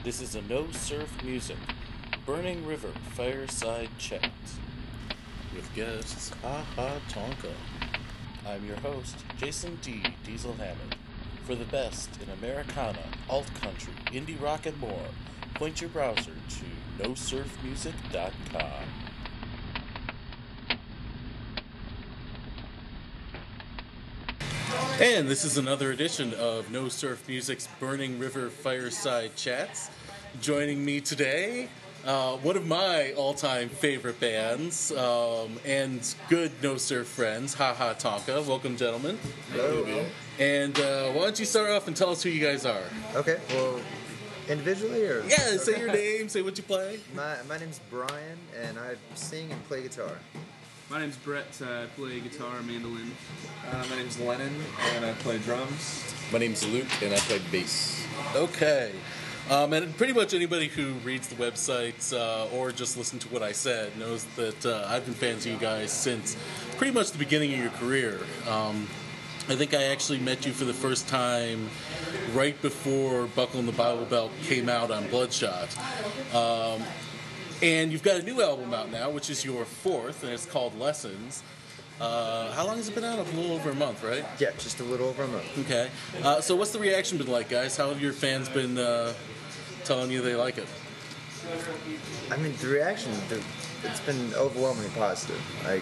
This is a No Surf Music, Burning River Fireside Chat with guests Haha Tonka. I'm your host, Jason D. Diesel Hammond. For the best in Americana, alt country, indie rock, and more, point your browser to nosurfmusic.com. And this is another edition of No Surf Music's Burning River Fireside Chats. Joining me today, one of my all-time favorite bands and good No Surf friends, Haha Tonka. Welcome, gentlemen. Hello. And why don't you start off and tell us who you guys are? Okay, well, individually or? Yeah, say your name, say what you play. My name's Brian, and I sing and play guitar. My name's Brett. I play guitar, mandolin. My name's Lennon, and I play drums. My name's Luke, and I play bass. Okay. And pretty much anybody who reads the website or just listen to what I said knows that I've been fans of you guys since pretty much the beginning of your career. I think I actually met you for the first time right before Buckle and the Bible Belt came out on Bloodshot. And you've got a new album out now, which is your fourth, and it's called Lessons. How long has it been out? A little over a month, right? Yeah, just a little over a month. Okay. So what's the reaction been like, guys? How have your fans been telling you they like it? I mean, the reaction, it's been overwhelmingly positive. I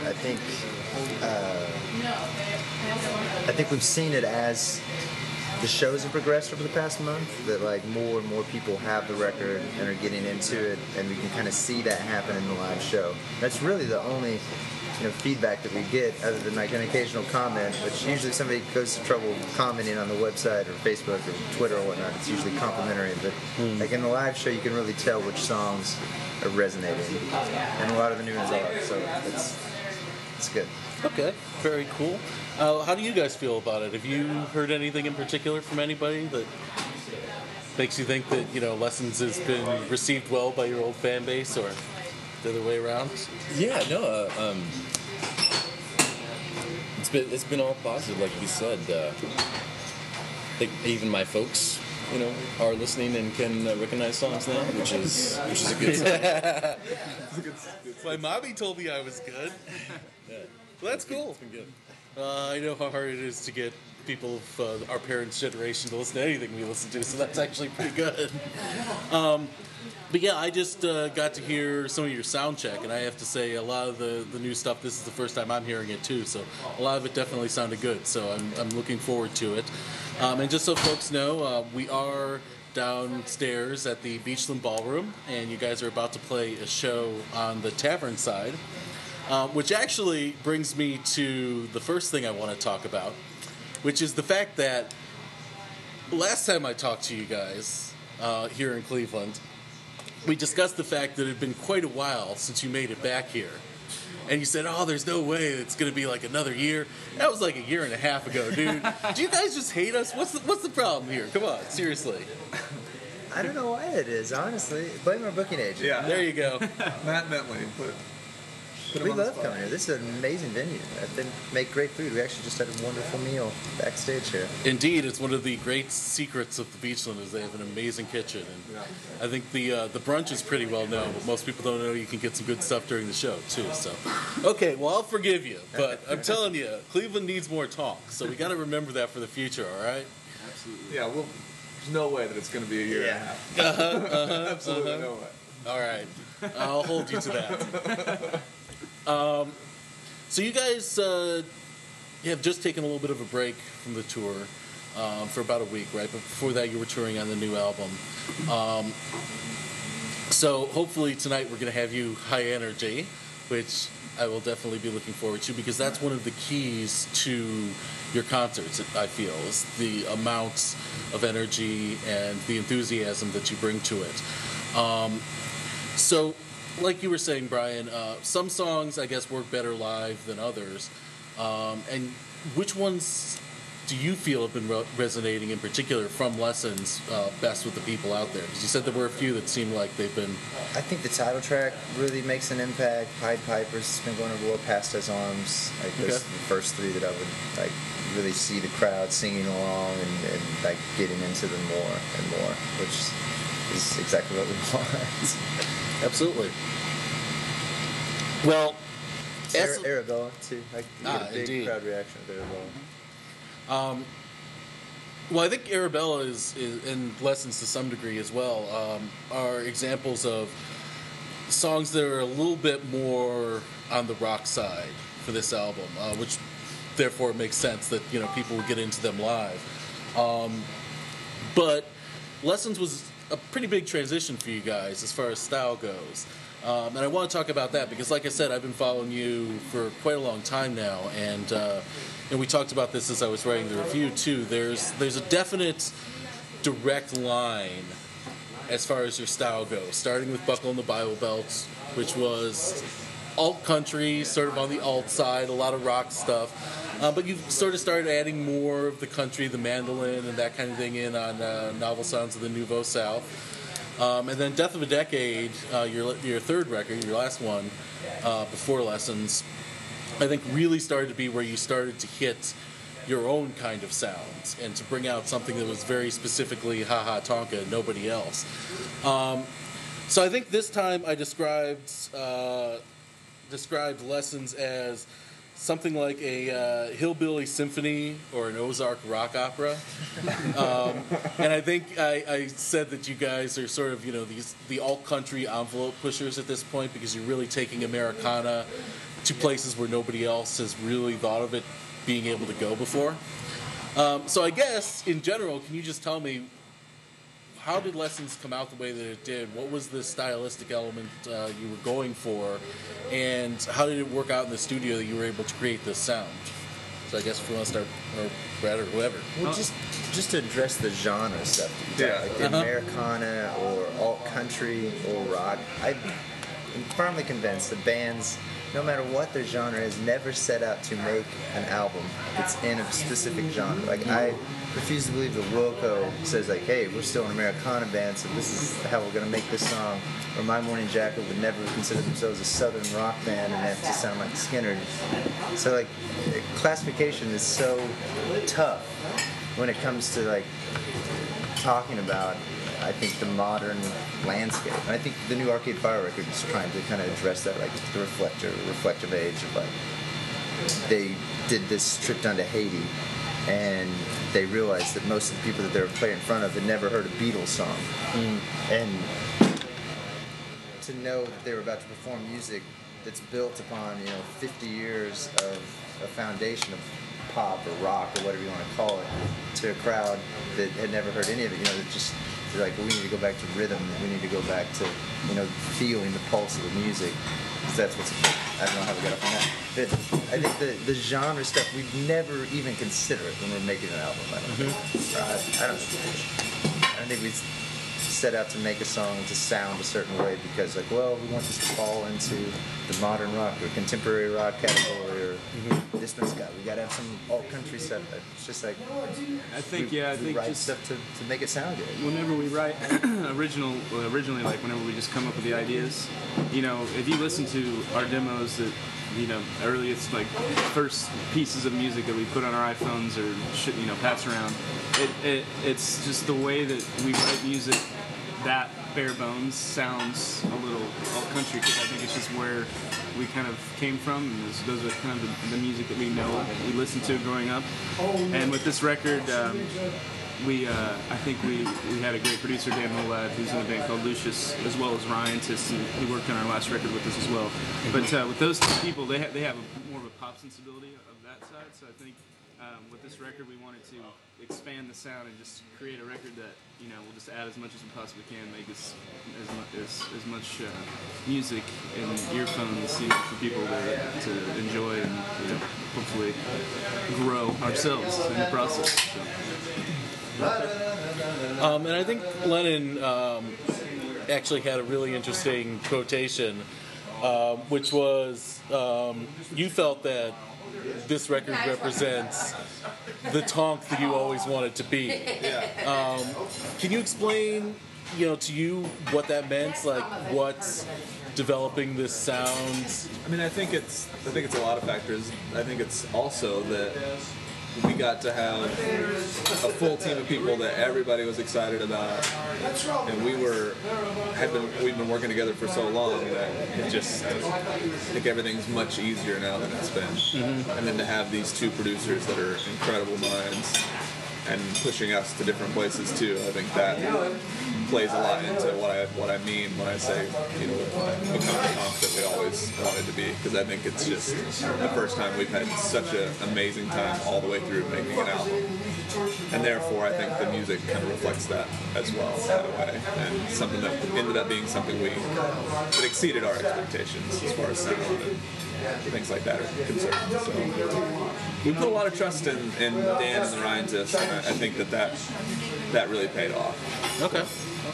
think we've seen it as the shows have progressed over the past month, that like more and more people have the record and are getting into it, and we can kind of see that happen in the live show. That's really the only feedback that we get, other than like an occasional comment, which usually somebody goes to trouble commenting on the website or Facebook or Twitter or whatnot. It's usually complimentary, but like in the live show, you can really tell which songs are resonating, and a lot of the new ones are. So it's good. Okay, very cool. How do you guys feel about it? Have you heard anything in particular from anybody that makes you think that Lessons has been received well by your old fan base, or the other way around? Yeah, no, it's been all positive, like you said. I think even my folks, are listening and can recognize songs now, which is a good sign. My mommy told me I was good. Yeah. Well, that's cool. It's been good. I know how hard it is to get people of our parents' generation to listen to anything we listen to, so that's actually pretty good. But yeah, I just got to hear some of your sound check, and I have to say a lot of the new stuff, this is the first time I'm hearing it too, so a lot of it definitely sounded good, so I'm looking forward to it. And just so folks know, we are downstairs at the Beachland Ballroom, and you guys are about to play a show on the tavern side, which actually brings me to the first thing I want to talk about, which is the fact that last time I talked to you guys here in Cleveland, we discussed the fact that it had been quite a while since you made it back here. And you said, oh, there's no way it's going to be like another year. That was like a year and a half ago, dude. Do you guys just hate us? What's the problem here? Come on, seriously. I don't know why it is, honestly. Blame our booking agent. Yeah. There you go. Matt Bentley. We love coming here. This is an amazing venue. They make great food. We actually just had a wonderful meal backstage here. Indeed, it's one of the great secrets of the Beachland is they have an amazing kitchen, and I think the brunch is pretty well known, but most people don't know you can get some good stuff during the show too. So, okay, well I'll forgive you, but I'm telling you, Cleveland needs more talk, so we got to remember that for the future. All right? Absolutely. Yeah. Well, there's no way that it's going to be a year and a half. Absolutely no way. All right, I'll hold you to that. So you guys have just taken a little bit of a break from the tour for about a week, right? But before that, you were touring on the new album. So hopefully tonight we're going to have you high energy, which I will definitely be looking forward to, because that's one of the keys to your concerts, I feel, is the amount of energy and the enthusiasm that you bring to it. So, like you were saying, Brian, some songs, I guess, work better live than others. And which ones do you feel have been resonating in particular from Lessons best with the people out there? Because you said there were a few that seemed like they've been... I think the title track really makes an impact. Pied Pipers has been going over well past his arms. Like those are the first three that I would like really see the crowd singing along and like getting into them more and more, which is exactly what we want. Absolutely. Well, Arabella too. Like, you get a big indeed. crowd reaction to Arabella. Well, I think Arabella is and Lessons to some degree as well, are examples of songs that are a little bit more on the rock side for this album, which therefore makes sense that people would get into them live. But Lessons was a pretty big transition for you guys as far as style goes. And I want to talk about that because, like I said, I've been following you for quite a long time now, and we talked about this as I was writing the review too. There's a definite direct line as far as your style goes, starting with Buckle in the Bible Belt, which was alt country, sort of on the alt side, a lot of rock stuff. But you've sort of started adding more of the country, the mandolin, and that kind of thing in on Novel Sounds of the Nouveau South. And then Death of a Decade, your third record, your last one, before Lessons, I think really started to be where you started to hit your own kind of sounds and to bring out something that was very specifically Ha Ha Tonka, nobody else. So I think this time I described Lessons as something like a hillbilly symphony or an Ozark rock opera. And I think I said that you guys are sort of, the alt-country envelope pushers at this point because you're really taking Americana to places where nobody else has really thought of it being able to go before. So I guess, in general, can you just tell me, how did Lessons come out the way that it did? What was the stylistic element you were going for? And how did it work out in the studio that you were able to create this sound? So I guess if you want to start, or Brad or whoever. Well, just to address the genre stuff that you talk, like the Americana or alt country or rock, I'm firmly convinced that bands, no matter what their genre is, never set out to make an album that's in a specific genre. Like, I refuse to believe that Wilco says, like, hey, we're still an Americana band, so this is how we're going to make this song. Or My Morning Jacket would never consider themselves a southern rock band and have to sound like Skynyrd. So, like, classification is so tough when it comes to, like, talking about, I think, the modern landscape. And I think the new Arcade Fire record is trying to kind of address that, like the reflective age of, like, they did this trip down to Haiti and they realized that most of the people that they were playing in front of had never heard a Beatles song. And to know that they were about to perform music that's built upon, 50 years of a foundation of pop or rock or whatever you want to call it, to a crowd that had never heard any of it, they're like, well, we need to go back to rhythm, we need to go back to, feeling the pulse of the music. That's what's, I don't know how we got up on that. But I think the genre stuff, we'd never even consider it when we're making an album. I don't think we set out to make a song to sound a certain way because, like, well, we want this to fall into the modern rock or contemporary rock category or this one's got, we got to have some alt country stuff. It's just like, I think we write just stuff to make it sound good. whenever we write originally, like whenever we just come up with the ideas, if you listen to our demos that, earliest, like, first pieces of music that we put on our iPhones or pass around, it's just the way that we write music that bare bones sounds a little alt country because I think it's just where we kind of came from, and those are kind of the music that we know, we listened to growing up. And with this record, I think we had a great producer, Dan Molad, who's in a band called Lucius, as well as Ryan Tiston, who worked on our last record with us as well. But with those two people, they have more of a pop sensibility of that side. So I think with this record, we wanted to expand the sound and just create a record that we'll just add as much as we possibly can, make as much music and earphones for people to enjoy and hopefully grow ourselves in the process. So. And I think Lennon actually had a really interesting quotation, which was, you felt that this record represents the Tonk that you always wanted to be. Can you explain, to you what that meant? Like, what's developing this sound? I mean, I think it's a lot of factors. I think it's also that we got to have a full team of people that everybody was excited about, and we've been working together for so long that it just, I think everything's much easier now than it's been. And then to have these two producers that are incredible minds and pushing us to different places too, I think that plays a lot into what I mean when I say, you know, become the comp that we always wanted to be. Because I think it's just the first time we've had such an amazing time all the way through making an album. And therefore, I think the music kind of reflects that as well, in a way. And something that ended up being something that exceeded our expectations as far as sound and things like that are concerned. So we put a lot of trust in Dan and the Ryantists, and I think that really paid off. Okay.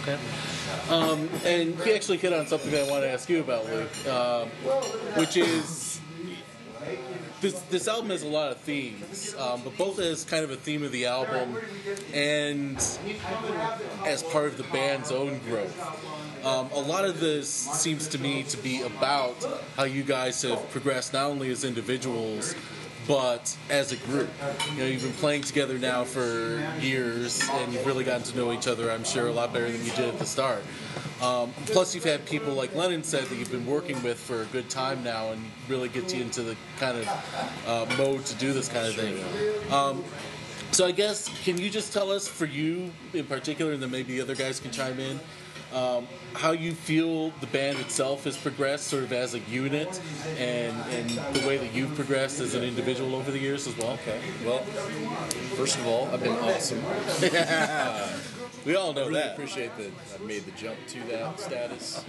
And he actually hit on something that I want to ask you about, Luke, which is this album has a lot of themes, but both as kind of a theme of the album and as part of the band's own growth. A lot of this seems to me to be about how you guys have progressed not only as individuals but as a group. You know, you've been playing together now for years and you've really gotten to know each other, I'm sure, a lot better than you did at the start. Plus you've had people like Lennon said that you've been working with for a good time now and really get you into the kind of mode to do this kind of thing. So I guess, can you just tell us, for you in particular, and then maybe the other guys can chime in, how you feel the band itself has progressed sort of as a unit and the way that you've progressed as an individual over the years as well? Okay. Well, first of all, I've been awesome. We all know I really that. appreciate that I've made the jump to that status.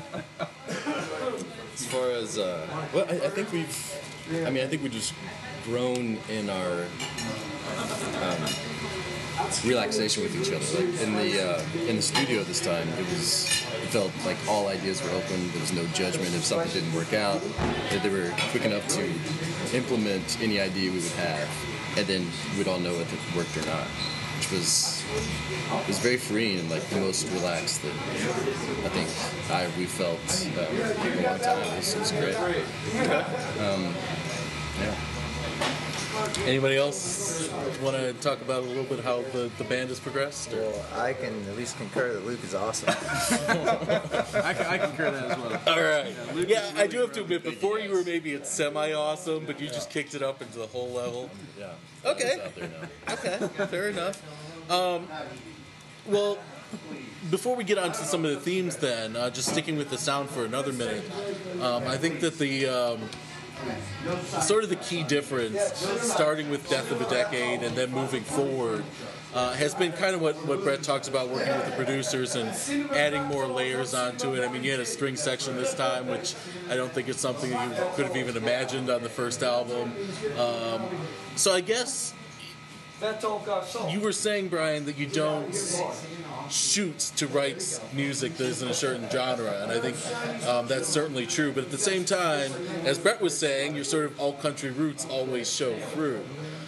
As far as, well, I think we've just grown in our relaxation with each other. Like in the studio this time, it felt like all ideas were open. There was no judgment if something didn't work out. That they were quick enough to implement any idea we would have, and then we'd all know if it worked or not, which was very freeing and like the most relaxed that I think we felt in a long time. It was great. Yeah. Anybody else want to talk about a little bit how the band has progressed? Or? Well, I can at least concur that Luke is awesome. I concur that as well. All right. Yeah, I do have to admit, before you were maybe at semi-awesome, but you just kicked it up into the whole level. Yeah. Okay. It's out there now. Okay, fair enough. Well, before we get on to some of the themes then, just sticking with the sound for another minute, I think that the sort of the key difference, starting with Death of a Decade and then moving forward, has been kind of what Brett talks about, working with the producers and adding more layers onto it. I mean, you had a string section this time, which I don't think it's something that you could have even imagined on the first album. So I guess you were saying, Brian, that you don't shoot to write music that is in a certain genre, and I think that's certainly true. But at the same time, as Brett was saying, your sort of all-country roots always show through.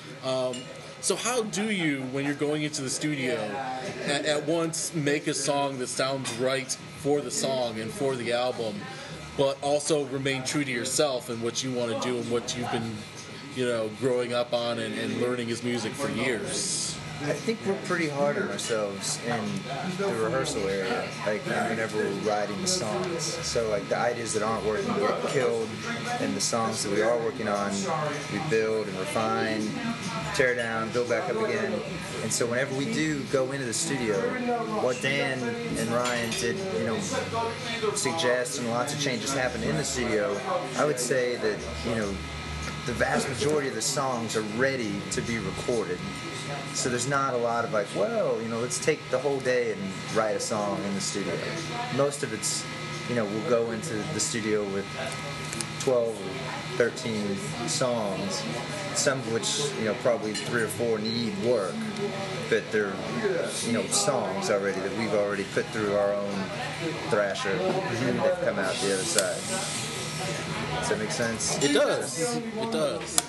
So how do you, when you're going into the studio, at once make a song that sounds right for the song and for the album, but also remain true to yourself and what you want to do and what you've been, growing up on and learning as music for years? I think we're pretty hard on ourselves in the rehearsal area, like whenever we're writing the songs. So like the ideas that aren't working get killed, and the songs that we are working on, we build and refine, tear down, build back up again. And so whenever we do go into the studio, what Dan and Ryan did, suggest, and lots of changes happen in the studio, I would say that, the vast majority of the songs are ready to be recorded. So there's not a lot of let's take the whole day and write a song in the studio. Most of it's, we'll go into the studio with 12 or 13 songs, some of which, probably 3 or 4 need work, but they're, songs already that we've already put through our own thrasher, and they've come out the other side. Does that make sense? It does. It does.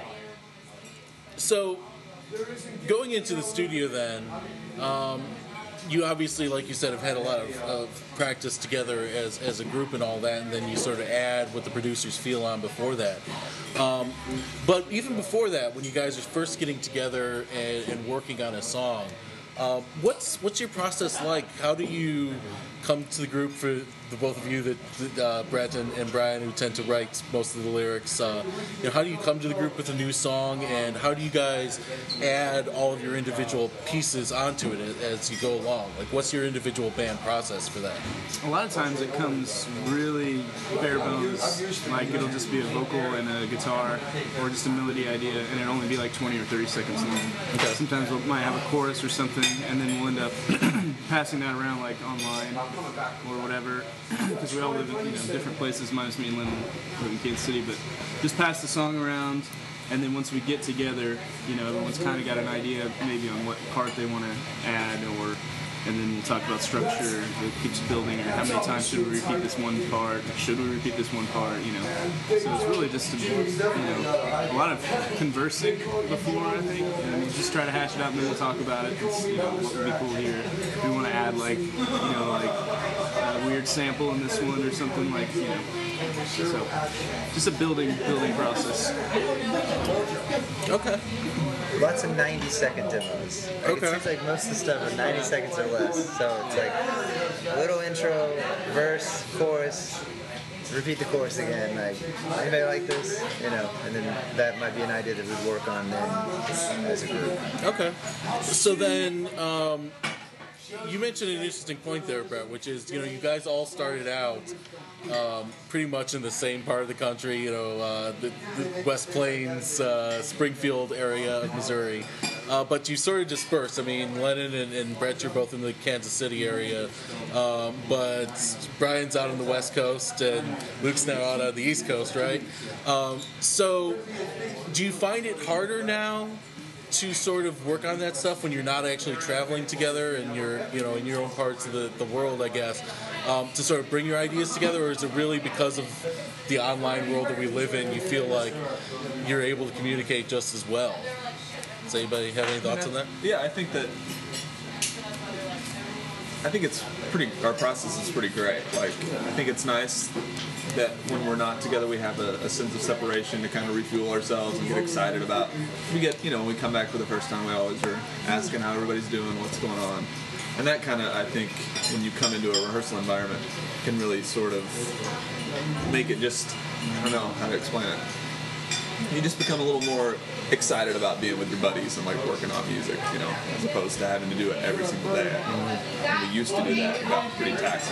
So, going into the studio then, you obviously, like you said, have had a lot of practice together as a group and all that, and then you sort of add what the producers feel on before that. But even before that, when you guys are first getting together and working on a song, what's your process like? How do you come to the group, for the both of you, that Brett and Brian, who tend to write most of the lyrics? How do you come to the group with a new song, and how do you guys add all of your individual pieces onto it as you go along? Like, what's your individual band process for that? A lot of times it comes really bare bones. Like, it'll just be a vocal and a guitar, or just a melody idea, and it'll only be like 20 or 30 seconds long. Okay. Sometimes we might have a chorus or something, and then we'll end up passing that around like online or whatever, because we all live in different places, minus me and Lynn live in Kansas City, but just pass the song around, and then once we get together, everyone's kind of got an idea maybe on what part they want to add, and then we'll talk about structure that keeps building, or how many times should we repeat this one part, should we repeat this one part, So it's really just a lot of conversing before, I think, and we just try to hash it out, and then we'll talk about it. It's, what would be cool here. If we want to add like a weird sample in this one or something, like, so just a building process. Okay. Lots of 90-second demos. Like, Okay. It seems like most of the stuff are 90 seconds or less. So it's like a little intro, verse, chorus, repeat the chorus again. Like, anybody like this? And then that might be an idea that we'd work on then as a group. Okay. So then, you mentioned an interesting point there, Brett, which is, you guys all started out pretty much in the same part of the country, the West Plains, Springfield area of Missouri. But you sort of dispersed. I mean, Lennon and Brett, you're both in the Kansas City area, but Brian's out on the West Coast, and Luke's now out on the East Coast, right? So do you find it harder now to sort of work on that stuff when you're not actually traveling together and you're, in your own parts of the world, I guess, to sort of bring your ideas together? Or is it really because of the online world that we live in, you feel like you're able to communicate just as well? Does anybody have any thoughts on that? Yeah, I think it's our process is pretty great. Like, I think it's nice that when we're not together, we have a sense of separation to kind of refuel ourselves and get excited about. When we come back for the first time, we always are asking how everybody's doing, what's going on. And that kind of, I think, when you come into a rehearsal environment, can really sort of make it just, I don't know how to explain it. You just become a little more excited about being with your buddies and like working on music, as opposed to having to do it every single day. And we used to do that. It got pretty taxing.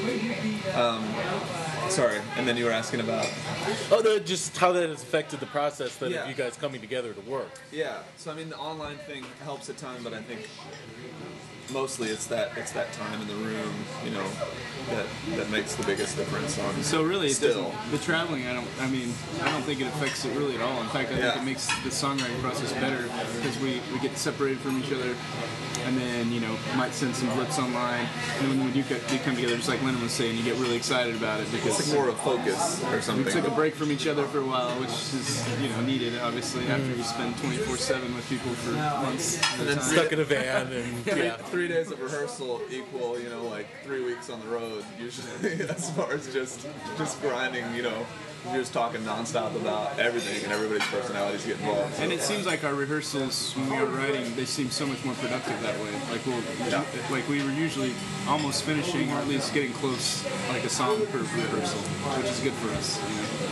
Sorry, and then you were asking about... Oh, no, just how that has affected the process of Yeah. you guys coming together to work. Yeah, so I mean the online thing helps a ton, but I think mostly it's that time in the room, that makes the biggest difference on. So really, it still doesn't, the traveling, I don't think it affects it really at all. In fact, I think it makes the songwriting process better, because we get separated from each other, and then might send some blips online, and then when you come together, just like Lennon was saying, you get really excited about it, because it's like more of focus or something. we took a break from each other for a while, which is needed, obviously, after you spend 24/7 with people for months at a then time. Stuck in a van and, yeah. 3 days of rehearsal equal, like 3 weeks on the road, usually, as far as just grinding, you're just talking nonstop about everything, and everybody's personalities get involved. So. And it seems like our rehearsals, when we are writing, they seem so much more productive that way. Like we were usually almost finishing, or at least getting close, like a song per rehearsal, which is good for us.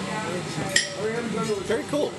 Very cool.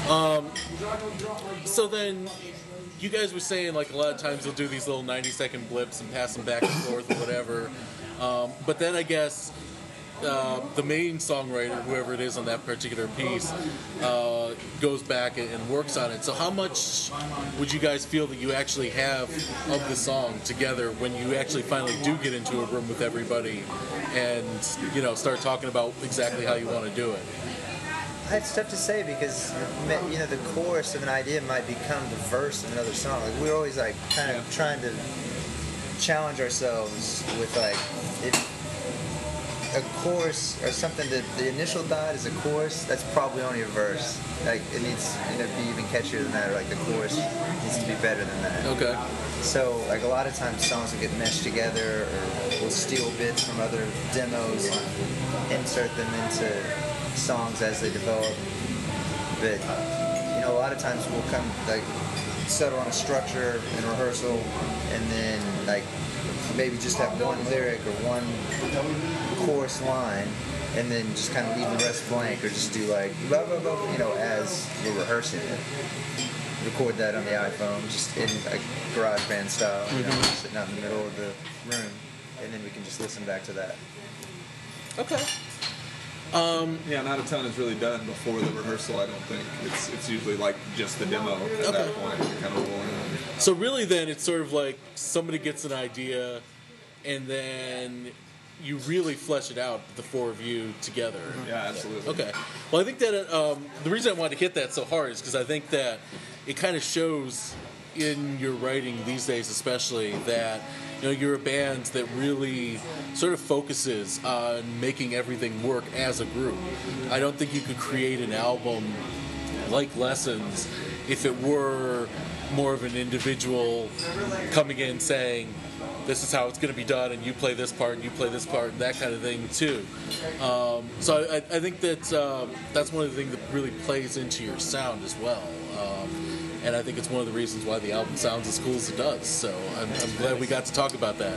So then, you guys were saying, like, a lot of times you'll do these little 90-second blips and pass them back and forth or whatever. But then I guess the main songwriter, whoever it is on that particular piece, goes back and works on it. So how much would you guys feel that you actually have of the song together when you actually finally do get into a room with everybody and, start talking about exactly how you want to do it? It's tough to say, because the chorus of an idea might become the verse of another song. Like, we're always like kind of trying to challenge ourselves with, like, a chorus or something that the initial thought is a chorus, that's probably only a verse. Like it needs to be even catchier than that, or like the chorus needs to be better than that. Okay. So like a lot of times songs will get meshed together, or we'll steal bits from other demos, insert them into songs as they develop. But a lot of times we'll come like settle on a structure in rehearsal, and then like maybe just have one lyric or one chorus line, and then just kind of leave the rest blank, or just do like blah blah blah, as we're rehearsing it. Record that on the iPhone, just in like GarageBand style, sitting out in the middle of the room, and then we can just listen back to that. Okay. Not a ton is really done before the rehearsal. I don't think it's usually like just the demo at that point. You're kind of rolling in. So really, then it's sort of like somebody gets an idea, and then you really flesh it out, the four of you together. Yeah, absolutely. Okay. Well, I think that the reason I wanted to hit that so hard is because I think that it kind of shows in your writing these days, especially, that you're a band that really sort of focuses on making everything work as a group. I don't think you could create an album like Lessons if it were more of an individual coming in saying, this is how it's going to be done, and you play this part, and you play this part, and that kind of thing too. So I think that's one of the things that really plays into your sound as well. And I think it's one of the reasons why the album sounds as cool as it does. So I'm glad we got to talk about that.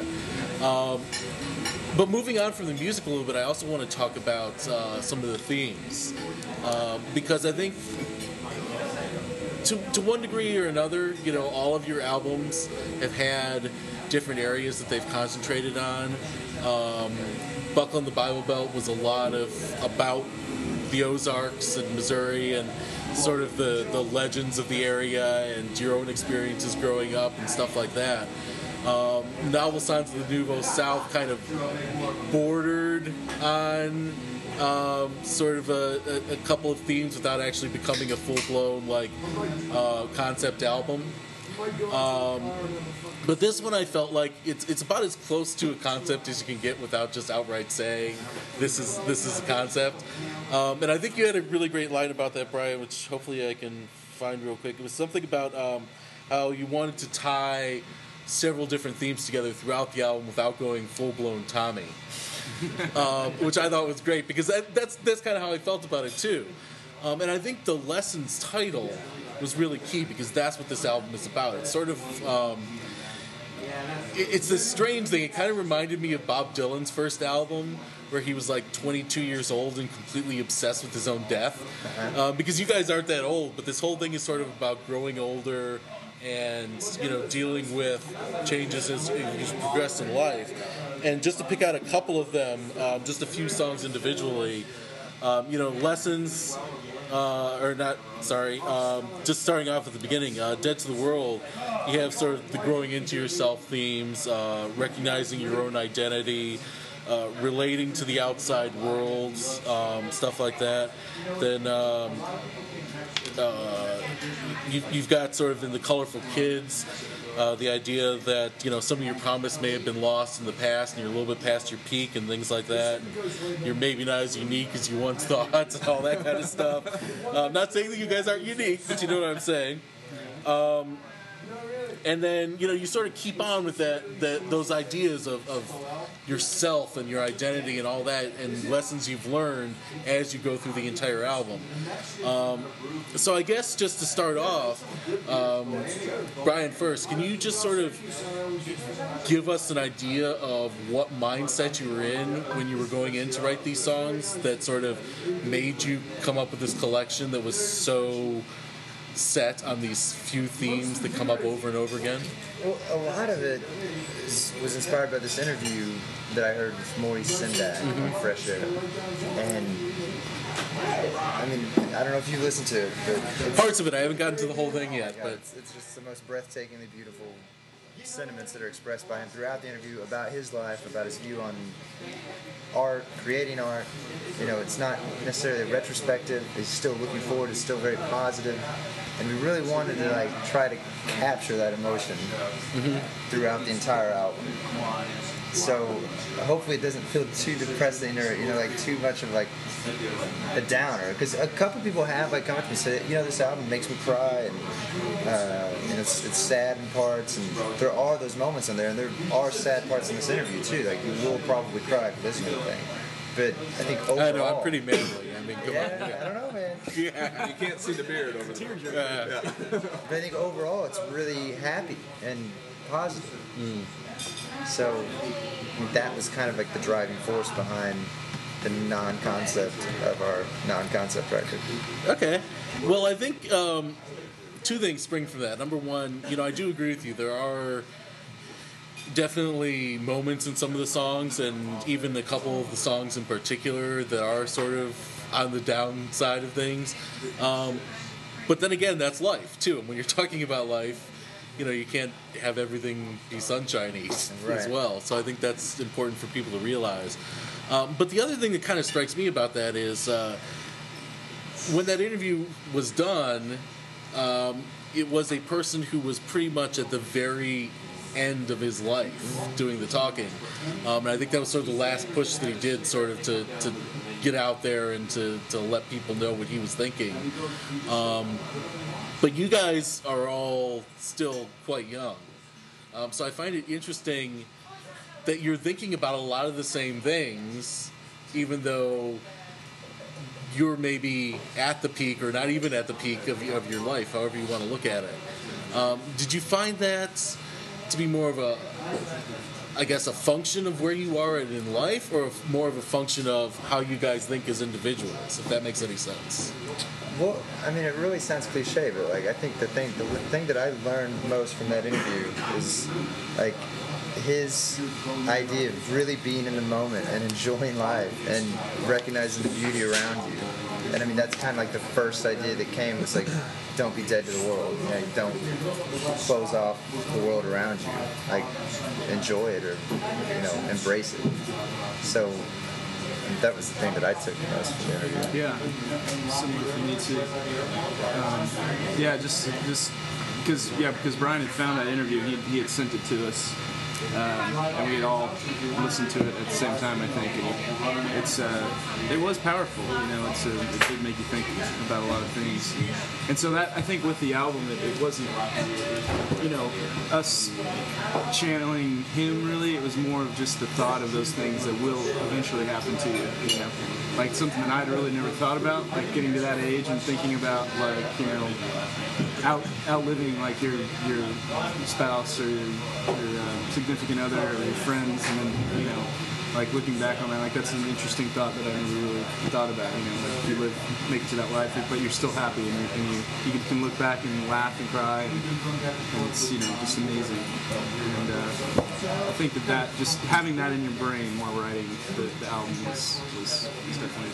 But moving on from the music a little bit, I also want to talk about some of the themes. Because I think to one degree or another, all of your albums have had different areas that they've concentrated on. Buckle in the Bible Belt was a lot about the Ozarks and Missouri and sort of the legends of the area and your own experiences growing up and stuff like that. Novel Signs of the Nouveau South kind of bordered on sort of a couple of themes without actually becoming a full-blown concept album. But this one I felt like it's about as close to a concept as you can get without just outright saying this is a concept. And I think you had a really great line about that, Brian, which hopefully I can find real quick. It was something about how you wanted to tie several different themes together throughout the album without going full-blown Tommy. Which I thought was great, because that's kind of how I felt about it too. And I think the Lessons title was really key, because that's what this album is about. It's sort of it's this strange thing. It kind of reminded me of Bob Dylan's first album, where he was like 22 years old and completely obsessed with his own death. Because you guys aren't that old, but this whole thing is sort of about growing older and dealing with changes as you progress in life. And just to pick out a couple of them, just a few songs individually, Lessons, just starting off at the beginning, Dead to the World, you have sort of the growing into yourself themes, recognizing your own identity, relating to the outside world, stuff like that. Then you've got sort of in the Colorful Kids, the idea that some of your promise may have been lost in the past, and you're a little bit past your peak and things like that. And you're maybe not as unique as you once thought, and all that kind of stuff. Not saying that you guys aren't unique, but you know what I'm saying. And then you sort of keep on with those ideas of yourself and your identity and all that, and lessons you've learned as you go through the entire album. So I guess just to start off, Brian, first, can you just sort of give us an idea of what mindset you were in when you were going in to write these songs that sort of made you come up with this collection that was so set on these few themes that come up over and over again? Well, a lot of it was inspired by this interview that I heard with Maurice Sendak on Fresh Air. And I mean, I don't know if you listened to it, but parts of it. I haven't gotten to the whole thing yet, but it's just the most breathtakingly beautiful sentiments that are expressed by him throughout the interview about his life, about his view on art, creating art. It's not necessarily retrospective. He's still looking forward. It's still very positive. And we really wanted to try to capture that emotion throughout the entire album. So hopefully it doesn't feel too depressing or like too much of like a downer. Because a couple people have like come up to me and said, this album makes me cry and it's sad in parts, and there are those moments in there, and there are sad parts in this interview too. Like you will probably cry if you listen to the thing. But I think overall, I know I'm pretty manly. I mean, come on. I don't know, man. Yeah. You can't see the beard over there. Yeah. But I think overall it's really happy and positive. So I mean, that was kind of like the driving force behind the non-concept of our non-concept record. Okay. Well, I think two things spring from that. Number one, I do agree with you. There are definitely moments in some of the songs, and even a couple of the songs in particular, that are sort of on the downside of things. But then again, that's life too. And when you're talking about life, you can't have everything be sunshiny as well. So I think that's important for people to realize. But the other thing that kind of strikes me about that is when that interview was done, it was a person who was pretty much at the very end of his life doing the talking. And I think that was sort of the last push that he did, sort of to get out there and to let people know what he was thinking. But you guys are all still quite young. So I find it interesting that you're thinking about a lot of the same things, even though you're maybe at the peak or not even at the peak of your life, however you want to look at it. Did you find that to be more of a function of where you are in life, or more of a function of how you guys think as individuals, if that makes any sense? Well, I mean, it really sounds cliche, but like I think the thing that I learned most from that interview is like his idea of really being in the moment and enjoying life and recognizing the beauty around you. And I mean, that's kind of like the first idea that came, was like, don't be dead to the world. Don't close off the world around you. Like, enjoy it, or embrace it. So that was the thing that I took most from the interview. Yeah, similar for me too. Just because Brian had found that interview, he had sent it to us. And we had all listened to it at the same time, I think. And it was powerful, it did make you think about a lot of things. And so that, I think with the album, it wasn't, us channeling him really. It was more of just the thought of those things that will eventually happen to you, Like something that I'd really never thought about, like getting to that age and thinking about, like, outliving like your spouse or your significant other or your friends, and then like looking back on that, like that's an interesting thought that I never really thought about. Like you make it to that life, but you're still happy, and you can look back and laugh and cry, and it's just amazing. And I think that just having that in your brain while writing the album was definitely.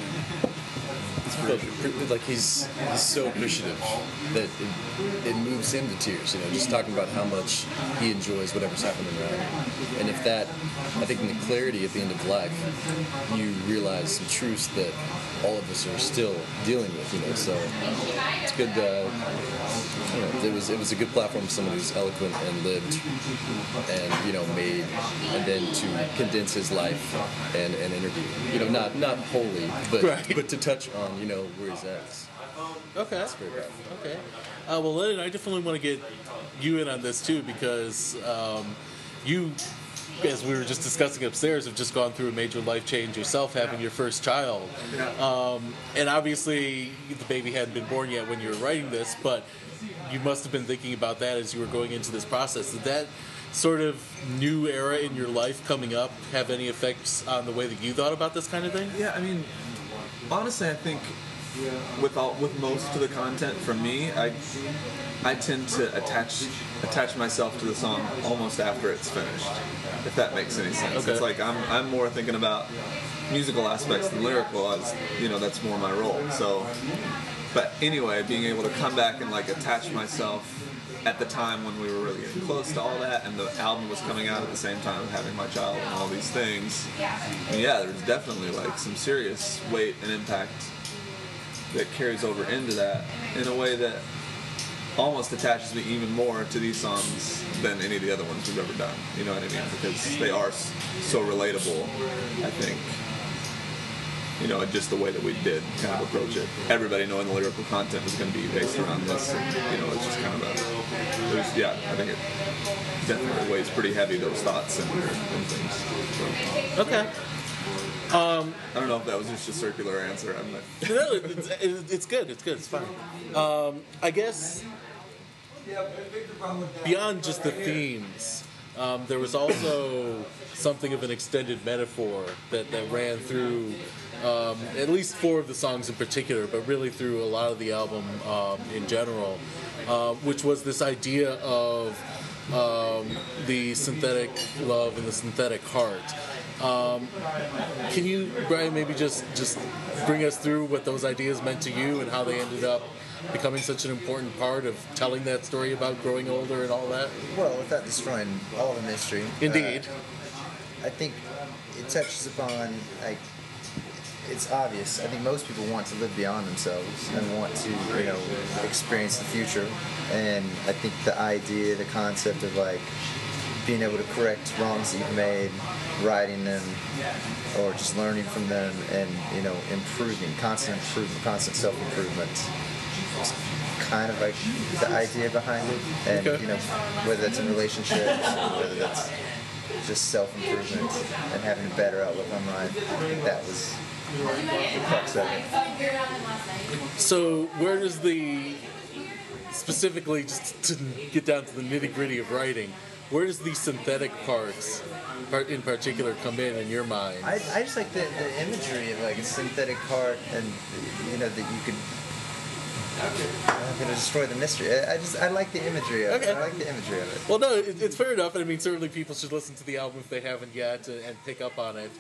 Like he's so appreciative that it moves him to tears, just talking about how much he enjoys whatever's happening around him. And if that, I think in the clarity at the end of life, you realize some truths that all of us are still dealing with, so it's good. It was a good platform for someone who's eloquent and lived and made, and then to condense his life and interview, not wholly, but to touch on where he's at. Okay. That's very powerful. Okay. Well, Lennon, I definitely want to get you in on this too, because you, as we were just discussing upstairs, have just gone through a major life change yourself, having your first child. And obviously, the baby hadn't been born yet when you were writing this, but you must have been thinking about that as you were going into this process. Did that sort of new era in your life coming up have any effects on the way that you thought about this kind of thing? Yeah, I mean, honestly, I think with most of the content from me, I tend to attach myself to the song almost after it's finished, if that makes any sense. Okay. It's like I'm more thinking about musical aspects than lyrical, as that's more my role. So, but anyway, being able to come back and like attach myself at the time when we were really getting close to all that, and the album was coming out at the same time of having my child and all these things. And yeah, there's definitely like some serious weight and impact that carries over into that in a way that almost attaches me even more to these songs than any of the other ones we've ever done. You know what I mean? Because they are so relatable, I think. You know, just the way that we did kind of approach it. Everybody knowing the lyrical content was going to be based around this. And, you know, it's just kind of I think it definitely weighs pretty heavy, those thoughts and things. So. Okay. I don't know if that was just a circular answer. No, it's good. It's good. It's fine. I guess beyond just the themes, there was also something of an extended metaphor that ran through at least 4 of the songs in particular, but really through a lot of the album in general, which was this idea of the synthetic love and the synthetic heart. Can you, Brian, maybe just bring us through what those ideas meant to you and how they ended up becoming such an important part of telling that story about growing older and all that? Well, without destroying all the mystery. Indeed. I think it touches upon, like, it's obvious. I think most people want to live beyond themselves and want to, you know, experience the future. And I think the idea, the concept of, like, being able to correct wrongs that you've made, righting them, or just learning from them, and, you know, improving, constant improvement, constant self-improvement. It's kind of like the idea behind it. And, Okay. you know, whether that's in relationships, whether that's just self-improvement and having a better outlook on life, I think that was the crux of it. So where does specifically, just to get down to the nitty-gritty of writing, where does the synthetic parts in particular come in your mind? I just like the imagery of, like, a synthetic heart, and, you know, that you could. I'm gonna destroy the mystery. I like the imagery of Okay. it. I like the imagery of it. Well, no, it's fair enough. I mean, certainly people should listen to the album if they haven't yet and pick up on it.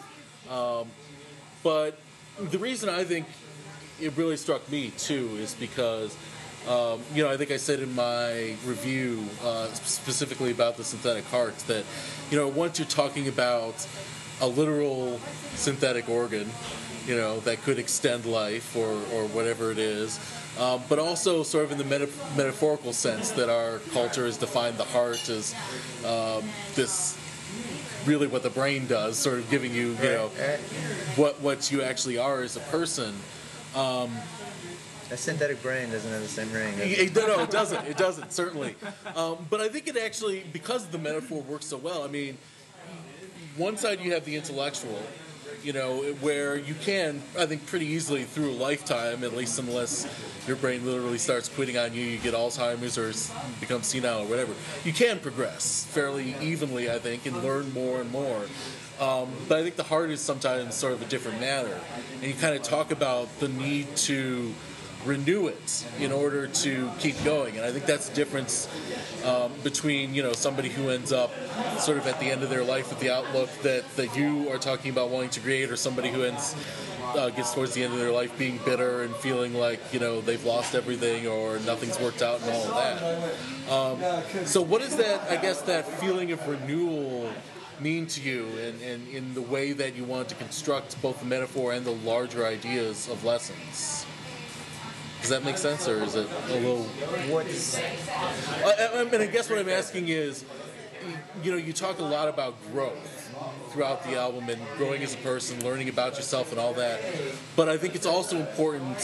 But the reason I think it really struck me, too, is because, you know, I think I said in my review, specifically about the synthetic hearts, that, you know, once you're talking about a literal synthetic organ, you know, that could extend life or whatever it is, but also sort of in the metaphorical sense that our culture has defined the heart as this, really what the brain does, sort of giving you, you know, what you actually are as a person. A synthetic brain doesn't have the same ring. No, it doesn't. It doesn't, certainly. But I think it actually, because the metaphor works so well, I mean, one side you have the intellectual, you know, where you can, I think, pretty easily through a lifetime, at least unless your brain literally starts quitting on you, you get Alzheimer's or become senile or whatever, you can progress fairly evenly, I think, and learn more and more. But I think the heart is sometimes sort of a different matter. And you kind of talk about the need to renew it in order to keep going. And I think that's the difference between, you know, somebody who ends up sort of at the end of their life with the outlook that you are talking about wanting to create, or somebody who gets towards the end of their life being bitter and feeling like, you know, they've lost everything or nothing's worked out and all of that. So what is that, I guess, that feeling of renewal mean to you, and in the way that you want to construct both the metaphor and the larger ideas of Lessons? Does that make sense, or is it a little... I mean, I guess what I'm asking is, you know, you talk a lot about growth throughout the album and growing as a person, learning about yourself and all that. But I think it's also important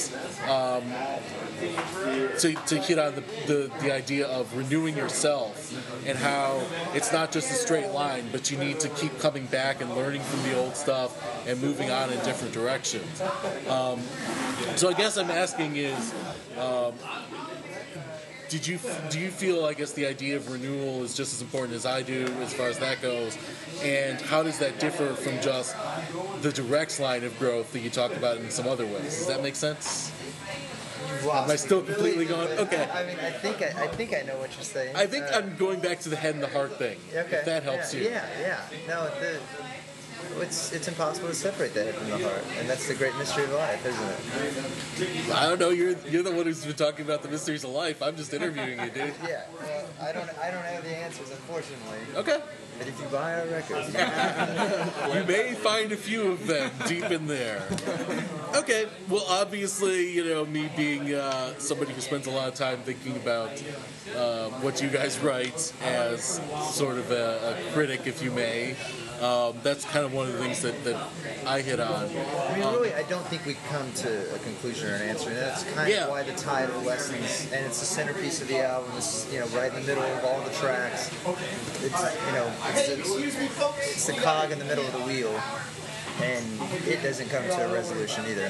to hit on the idea of renewing yourself, and how it's not just a straight line, but you need to keep coming back and learning from the old stuff and moving on in different directions. So I guess I'm asking is, do you feel, I guess, the idea of renewal is just as important as I do as far as that goes? And how does that differ from just the direct line of growth that you talked about in some other ways? Does that make sense? Am I still completely gone? Okay. I mean, I think I know what you're saying. I think I'm going back to the head and the heart thing. Okay. If that helps you. Yeah. No, it's impossible to separate the head from the heart, and that's the great mystery of life, isn't it? I don't know. You're the one who's been talking about the mysteries of life. I'm just interviewing you, dude. Yeah. Well, I don't have the answers, unfortunately. Okay. But if you buy our records, You may find a few of them deep in there. Okay. Well, obviously, me being somebody who spends a lot of time thinking about what you guys write as sort of a critic, if you may. That's kind of one of the things that I hit on. I mean, really, I don't think we come to a conclusion or an answer, and that's kind of why the title Lessons, and it's the centerpiece of the album. It's right in the middle of all the tracks. It's the cog in the middle of the wheel, and it doesn't come to a resolution either.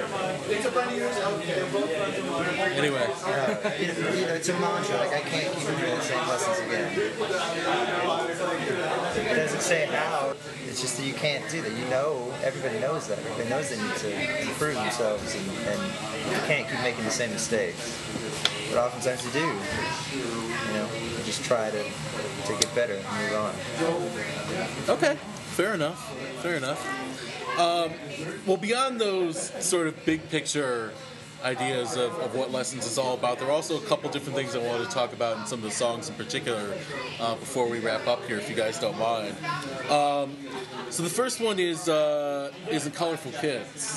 Anyway, it's a mantra. Like, I can't keep doing the same lessons again. It doesn't say how. It's just that you can't do that. Everybody knows that. Everybody knows they need to improve themselves, and you can't keep making the same mistakes. But oftentimes you do. You just try to get better and move on. okay, fair enough. Well, beyond those sort of big picture ideas of what Lessons is all about, there are also a couple different things I wanted to talk about in some of the songs in particular before we wrap up here, if you guys don't mind. So the first one is in Colorful Kids.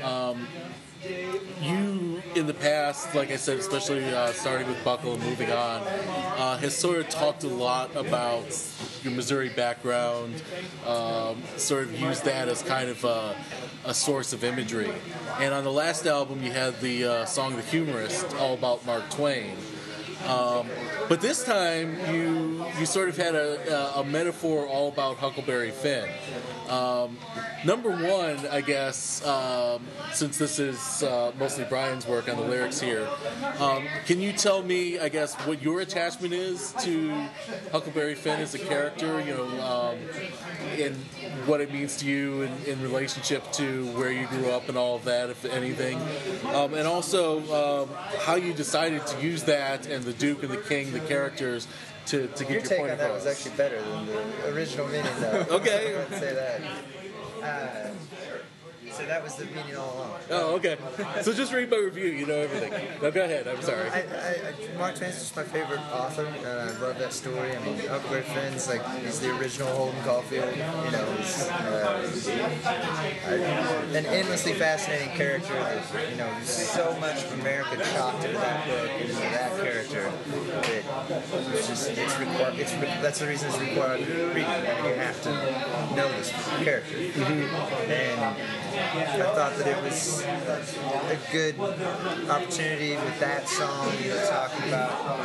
You, in the past, like I said, especially starting with Buckle and moving on, has sort of talked a lot about your Missouri background, sort of used that as kind of a source of imagery. And on the last album, you had the song The Humorist, all about Mark Twain. But this time, you sort of had a metaphor all about Huckleberry Finn. Number one, I guess, since this is mostly Brian's work on the lyrics here, can you tell me, I guess, what your attachment is to Huckleberry Finn as a character, and what it means to you in relationship to where you grew up and all of that, if anything, and also how you decided to use that and the Duke and the King, the characters, to get your point across. Your take on that was actually better than the original meaning, though. Okay. I wouldn't say that. So that was the meaning all along. Oh, okay. So just read my review. You know everything. No, go ahead. I'm sorry. Mark Twain's just my favorite author, and I love that story. I mean, Huckleberry Finn's he's the original Holden Caulfield. He's an endlessly fascinating character. There's so much of America chopped into that book and into that character that that's the reason it's required reading. I mean, you have to know this character. Mm-hmm. And I thought that it was a good opportunity with that song, talking about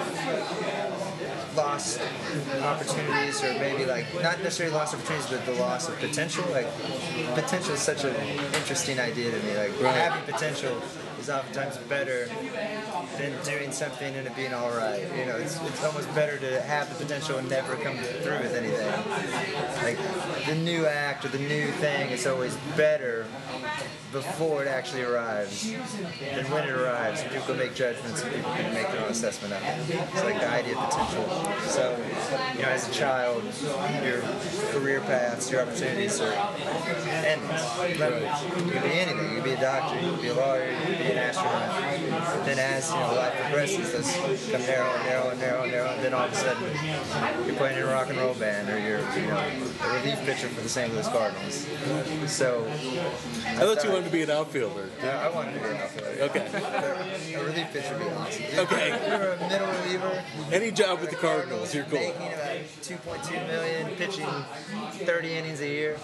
lost opportunities, or maybe not necessarily lost opportunities, but the loss of potential. Potential is such an interesting idea to me. Having potential is oftentimes better than doing something and it being all right. It's almost better to have the potential and never come through with anything. The new act or the new thing is always better before it actually arrives than when it arrives. People can make judgments and people can make their own assessment of it. It's the idea of potential. So, as a child, your career paths, your opportunities are endless. You can be anything. You can be a doctor, you can be a lawyer, you can be an astronaut. But then as life progresses, those become narrow, and then all of a sudden you're playing in a rock and roll band, or you're a relief pitcher for the St. Louis Cardinals. So I thought you wanted to be an outfielder. I wanted to be an outfielder. Okay. A relief pitcher would be awesome. Okay. You're a middle reliever. Any job with the Cardinals, you're cool. Making about $2.2 million, pitching 30 innings a year.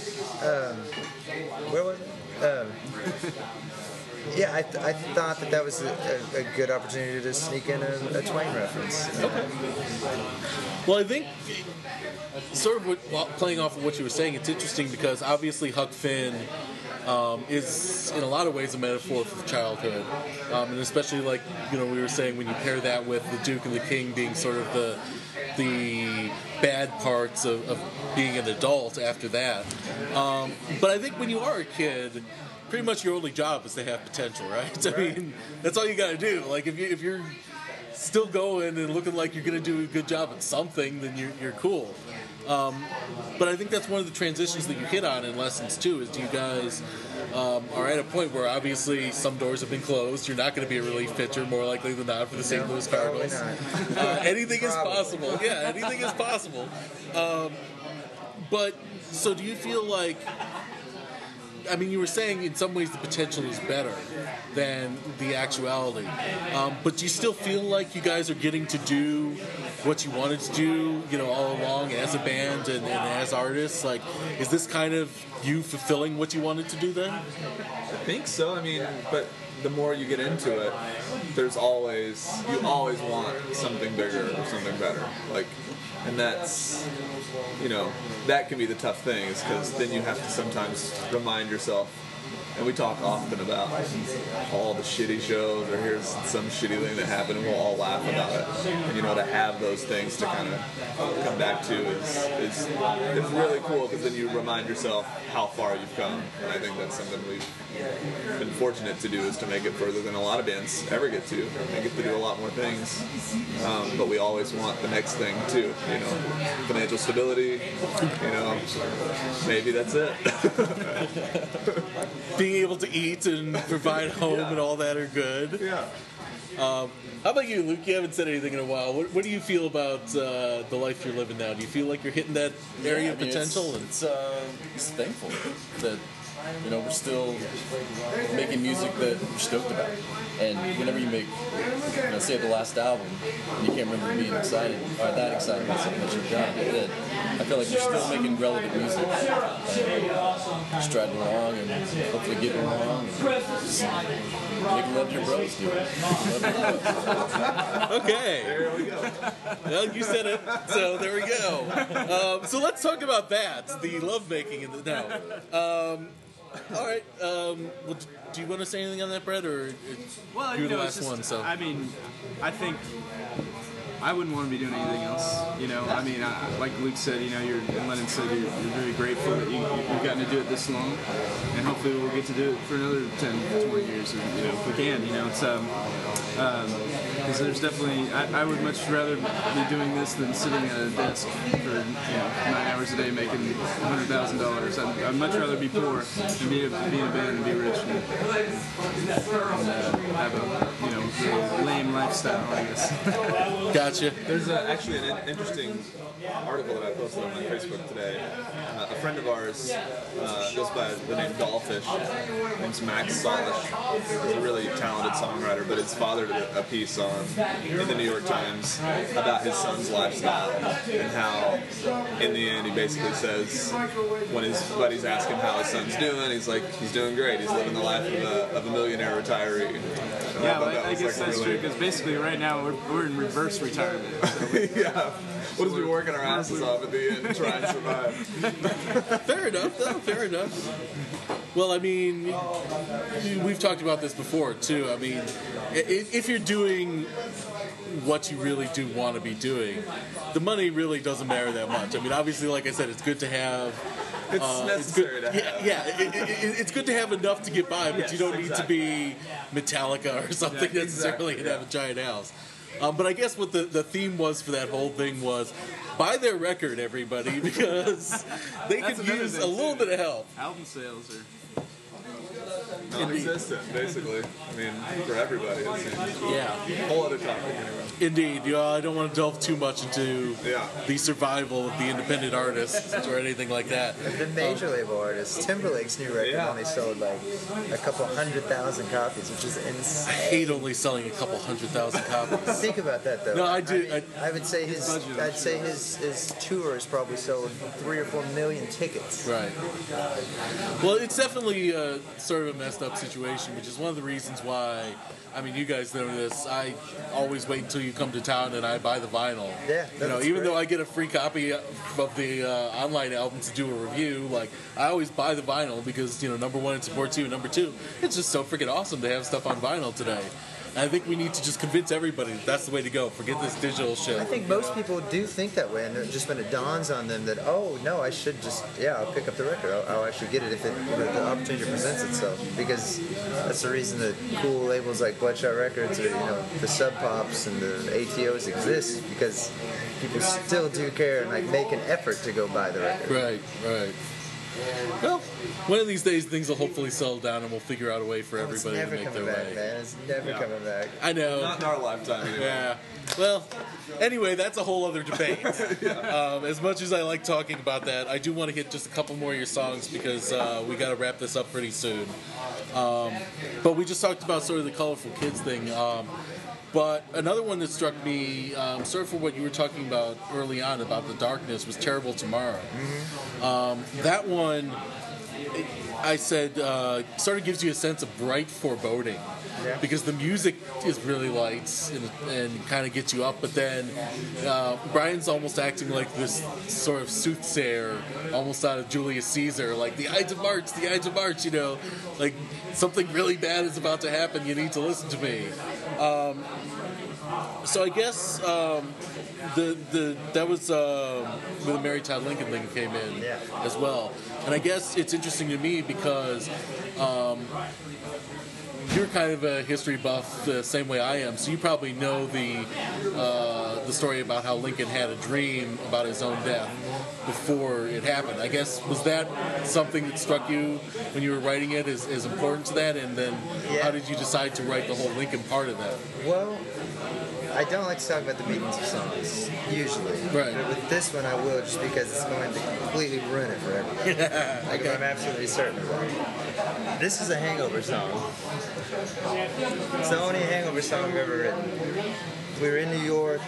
Where was it? Yeah, I thought that was a good opportunity to sneak in a Twain reference. Okay. Well, I think, sort of playing off of what you were saying, it's interesting because obviously Huck Finn is in a lot of ways a metaphor for childhood, and especially we were saying when you pair that with the Duke and the King being sort of the bad parts of being an adult after that. But I think when you are a kid, pretty much your only job is to have potential, right? I mean, that's all you got to do. If you're still going and looking like you're going to do a good job at something, then you're cool. But I think that's one of the transitions that you hit on in Lessons too. Is you guys are at a point where obviously some doors have been closed. You're not going to be a relief pitcher more likely than not for the St. Louis Cardinals. Anything is possible. Yeah, anything is possible. But so do you feel like? I mean, you were saying in some ways the potential is better than the actuality. But do you still feel like you guys are getting to do what you wanted to do, all along as a band and as artists? Like, is this kind of you fulfilling what you wanted to do then? I think so. I mean, but the more you get into it, you always want something bigger or something better. Like, and that's, that can be the tough thing, is because then you have to sometimes remind yourself, and we talk often about all the shitty shows, or here's some shitty thing that happened, and we'll all laugh about it. And, to have those things to kind of come back to is really cool, because then you remind yourself how far you've come. And I think that's something we've been fortunate to do, is to make it further than a lot of bands ever get to. They get to do a lot more things, but we always want the next thing too. Financial stability. Maybe that's it. Being able to eat and provide home and all that are good. Yeah. How about you, Luke? You haven't said anything in a while. What do you feel about the life you're living now? Do you feel like you're hitting that area of potential? It's thankful that we're still making music that we're stoked about. And whenever you make, say the last album, and you can't remember being excited or that excited about something that you've done, I feel like you're still making relevant music, and striding along and hopefully getting along and just making love to your bros, dude. Okay. There we go. Well, you said it, so there we go. So let's talk about that, the lovemaking in the now. All right. Well, do you want to say anything on that, Brett, or you're the last one? So I mean, I think I wouldn't want to be doing anything else. I mean, like Luke said, and Lennon said, you're very grateful that you've gotten to do it this long, and hopefully we'll get to do it for another 10, 20 years, if we can. It's because there's definitely, I would much rather be doing this than sitting at a desk for 9 hours a day making $100,000. I'd much rather be poor than be in a band and be rich and have a lame lifestyle, I guess. Gotcha. There's actually an interesting article that I posted on my Facebook today. A friend of ours goes by the name Dollfish. His name's Max Solish. He's a really talented songwriter, but his father did a piece in the New York Times about his son's lifestyle, and how in the end he basically says, when his buddies ask him how his son's doing, he's like, he's doing great. He's living the life of a millionaire retiree. Yeah, I guess that's true, because basically right now we're in reverse retirement. So yeah. We'll just be working our asses off at the end and try and survive. Fair enough, though. Fair enough. Well, I mean, we've talked about this before, too. I mean, if you're doing what you really do want to be doing, the money really doesn't matter that much. I mean, obviously, like I said, it's good to have. It's necessary to have. Yeah, it's good to have enough to get by, but you don't need to be Metallica or something necessarily and have a giant house. But I guess what the theme was for that whole thing was, buy their record, everybody, because they could use a little bit of help. Album sales are non-existent, basically. I mean, for everybody, it seems. Yeah. Whole other topic, anyway. Indeed. I don't want to delve too much into the survival of the independent artists or anything like that. The major label artists, Timberlake's new record only sold like a couple 100,000 copies, which is insane. I hate only selling a couple 100,000 copies. Think about that, though. No, I do. I would say his tour has probably sold 3 or 4 million tickets. Right. Well, it's definitely sort of a messed up situation, which is one of the reasons why, I mean, you guys know this, I always wait until you come to town and I buy the vinyl. Yeah, even though I get a free copy of the online album to do a review, like, I always buy the vinyl because, number one, it supports you, and number two, it's just so freaking awesome to have stuff on vinyl today. I think we need to just convince everybody that that's the way to go. Forget this digital shit. I think most people do think that way, and just when it dawns on them that, oh no, I should just, I'll pick up the record. I'll actually get it if the opportunity presents itself. Because that's the reason that cool labels like Bloodshot Records or the Sub Pops and the ATOs exist, because people still do care and like make an effort to go buy the record. Right. Well, one of these days things will hopefully settle down and we'll figure out a way for everybody to make their way. Man. It's never coming back. I know. Not in our lifetime anyway. Yeah. Well, anyway, that's a whole other debate. As much as I like talking about that, I do want to hit just a couple more of your songs because we got to wrap this up pretty soon. But we just talked about sort of the Colorful Kids thing. But another one that struck me, sort of for what you were talking about early on about the darkness, was Terrible Tomorrow. Mm-hmm. That one, I said, sort of gives you a sense of bright foreboding. Yeah. Because the music is really light and kind of gets you up, but then Brian's almost acting like this sort of soothsayer, almost out of Julius Caesar, like the Ides of March, like something really bad is about to happen, you need to listen to me. So I guess that was where the Mary Todd Lincoln thing came in as well, and I guess it's interesting to me because you're kind of a history buff the same way I am, so you probably know the story about how Lincoln had a dream about his own death before it happened. I guess, was that something that struck you when you were writing it as important to that, and then how did you decide to write the whole Lincoln part of that? Well, I don't like to talk about the meanings of songs, usually. Right. But with this one I will, just because it's going to completely ruin it for everyone. Like, I'm absolutely certain of that. This is a hangover song. It's the only hangover song I've ever written. We were in New York,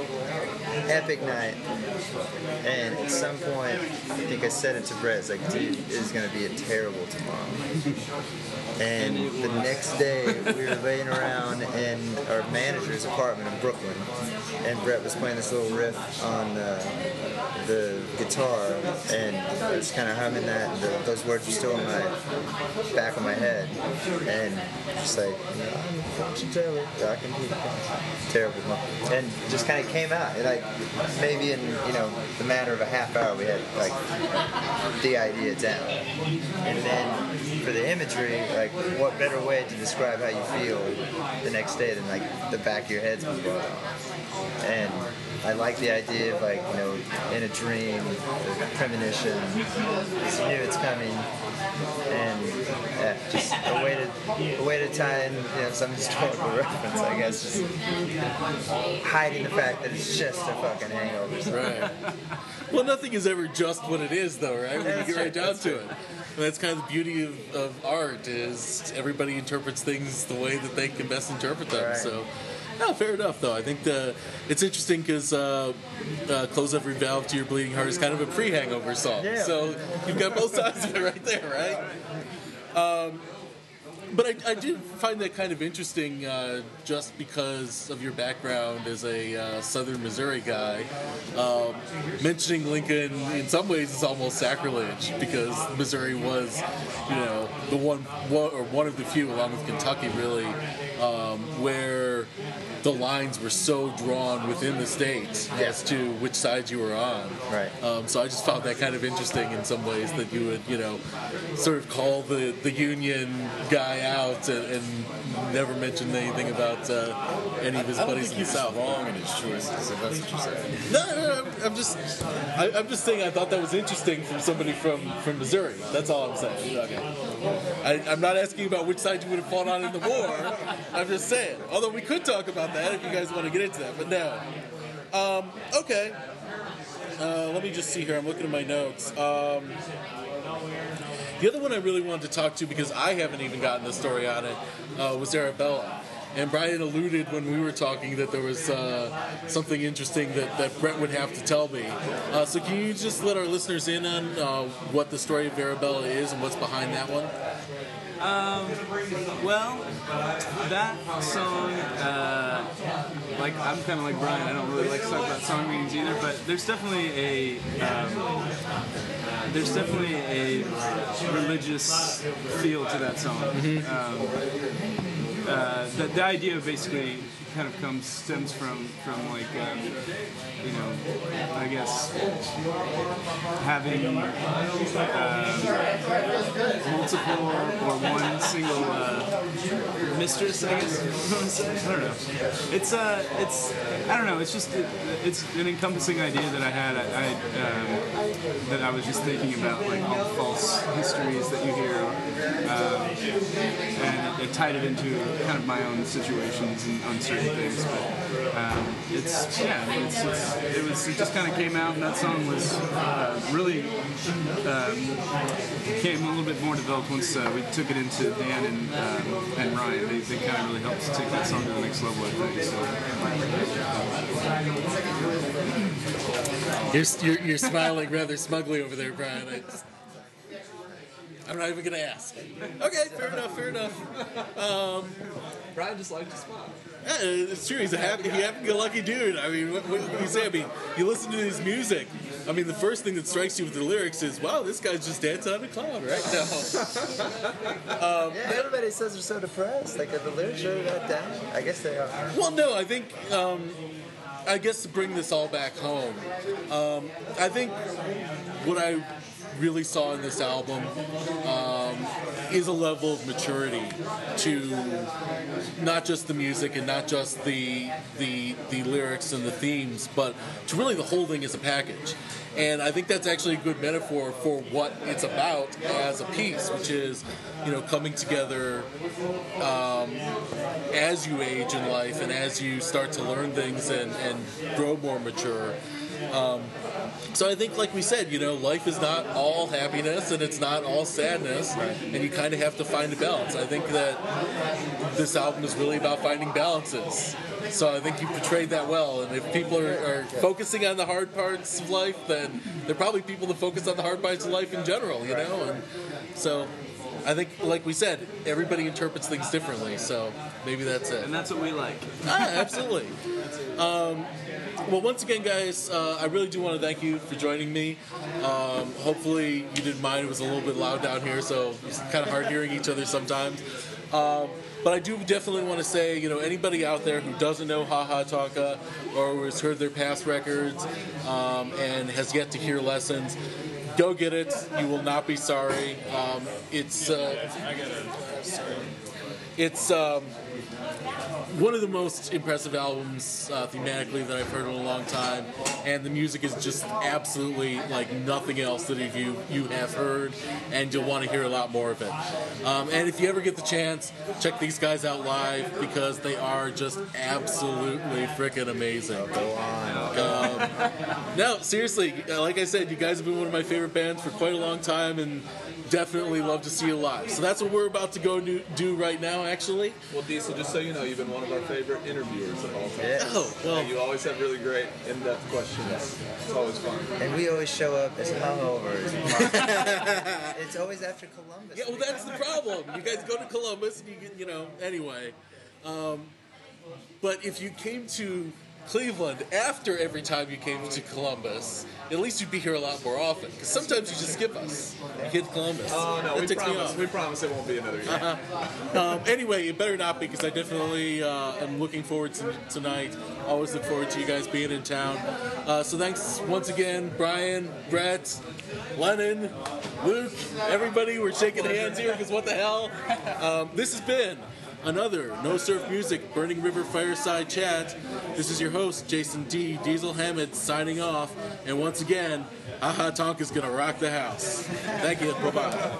epic night, and at some point, I think I said it to Brett, it's like, dude, it is going to be a terrible tomorrow. And the next day, we were laying around in our manager's apartment in Brooklyn, and Brett was playing this little riff on the guitar, and I was kind of humming that, and those words were still in my back of my head, and just like, I'm Fortune Taylor, I can be terrible. And just kind of came out. And like maybe in the matter of a half hour, we had like the idea down. And then for the imagery, like what better way to describe how you feel the next day than like the back of your head's been blown off. And I like the idea of like in a dream, the premonition, you knew it's coming, and just a way to tie in some historical reference, I guess, just hiding the fact that it's just a fucking hangover. Right. Well, nothing is ever just what it is, though, right? When you get right down to it. And that's kind of the beauty of art, is everybody interprets things the way that they can best interpret them. Right. So. No, fair enough, though. I think it's interesting because Close Every Valve to Your Bleeding Heart is kind of a pre-hangover song. Yeah. So you've got both sides of it right there, right? But I do find that kind of interesting just because of your background as a southern Missouri guy. Mentioning Lincoln in some ways is almost sacrilege because Missouri was, the one of the few, along with Kentucky, really, where the lines were so drawn within the state as to which side you were on. Right. So I just found that kind of interesting in some ways that you would, sort of call the Union guy out and never mention anything about any of his buddies in the South. Wrong in his choices, if that's what you're saying. No, I'm just saying I thought that was interesting from somebody from Missouri. That's all I'm saying. Okay. I'm not asking about which side you would have fought on in the war. I'm just saying. Although we could talk about that if you guys want to get into that, but no. Okay. Let me just see here. I'm looking at my notes. The other one I really wanted to talk to, because I haven't even gotten the story on it, was Arabella. And Brian alluded when we were talking that there was something interesting that Brett would have to tell me. So can you just let our listeners in on what the story of Arabella is and what's behind that one? Well, that song, I'm kind of like Brian. I don't really like to talk about song meanings either, but there's definitely a religious feel to that song. the idea basically kind of stems from like I guess having multiple or one single mistress, I guess. I don't know. It's I don't know. It's just it's an encompassing idea that I had. That I was just thinking about, like all the false histories that you hear, and it tied it into kind of my own situations and on certain things. But it just kind of came out, and that song was really came a little bit more developed once we took it into Dan and Ryan. They kind of really helped to take that song to the next level, I think. So. You're smiling rather smugly over there, Brian. I'm not even going to ask. Okay, fair enough. Brian just liked to smile. Yeah, it's true. He's a happy-go-lucky dude. I mean, what can you say? I mean, you listen to his music. I mean, the first thing that strikes you with the lyrics is, wow, this guy's just dancing on a cloud right now. Yeah, everybody says they're so depressed. Like, are the lyrics really that down? I guess they are. Well, no, I think, I guess to bring this all back home, I think what I really saw in this album is a level of maturity to not just the music and not just the lyrics and the themes, but to really the whole thing as a package. And I think that's actually a good metaphor for what it's about as a piece, which is, coming together as you age in life and as you start to learn things and grow more mature. So I think, like we said, life is not all happiness and it's not all sadness, and you kind of have to find a balance. I think that this album is really about finding balances. So I think you portrayed that well, and if people are focusing on the hard parts of life, then they're probably people that focus on the hard parts of life in general, and so I think, like we said, everybody interprets things differently, so maybe that's it. And that's what we like. Absolutely. Well, once again, guys, I really do want to thank you for joining me. Hopefully you didn't mind. It was a little bit loud down here, so it's kind of hard hearing each other sometimes. But I do definitely want to say, anybody out there who doesn't know Ha Ha Tonka or has heard their past records and has yet to hear Lessons, go get it. You will not be sorry. It's one of the most impressive albums thematically that I've heard in a long time, and the music is just absolutely like nothing else that you have heard, and you'll want to hear a lot more of it. And if you ever get the chance, check these guys out live, because they are just absolutely freaking amazing. Go on. No, seriously, like I said, you guys have been one of my favorite bands for quite a long time, and definitely love to see you live. So that's what we're about to go do right now, actually. Well, Diesel, just so you know, you've been one of our favorite interviewers of all time. Yeah. Oh, well. And you always have really great, in-depth questions. It's always fun. And we always show up as hungovers. It's always after Columbus. Yeah, well, that's the problem. You guys go to Columbus, and you get, anyway. But if you came to Cleveland after every time you came to Columbus, at least you'd be here a lot more often. Because sometimes you just skip us. You get to Columbus. Oh, no, That we promise it won't be another year. Anyway, it better not be, because I definitely am looking forward to tonight. Always look forward to you guys being in town. So thanks once again, Brian, Brett, Lennon, Luke, everybody. We're shaking hands here, because what the hell? This has been another No Surf Music Burning River Fireside Chat. This is your host, Jason D. Diesel Hammett, signing off. And once again, Ha Ha Tonka's gonna rock the house. Thank you. Bye-bye.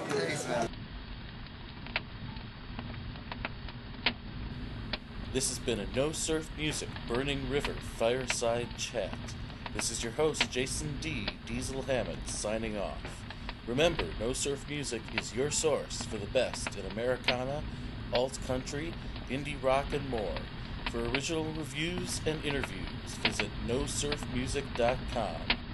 This has been a No Surf Music Burning River Fireside Chat. This is your host, Jason D. Diesel Hammett, signing off. Remember, No Surf Music is your source for the best in Americana, alt country, indie rock, and more. For original reviews and interviews, visit nosurfmusic.com.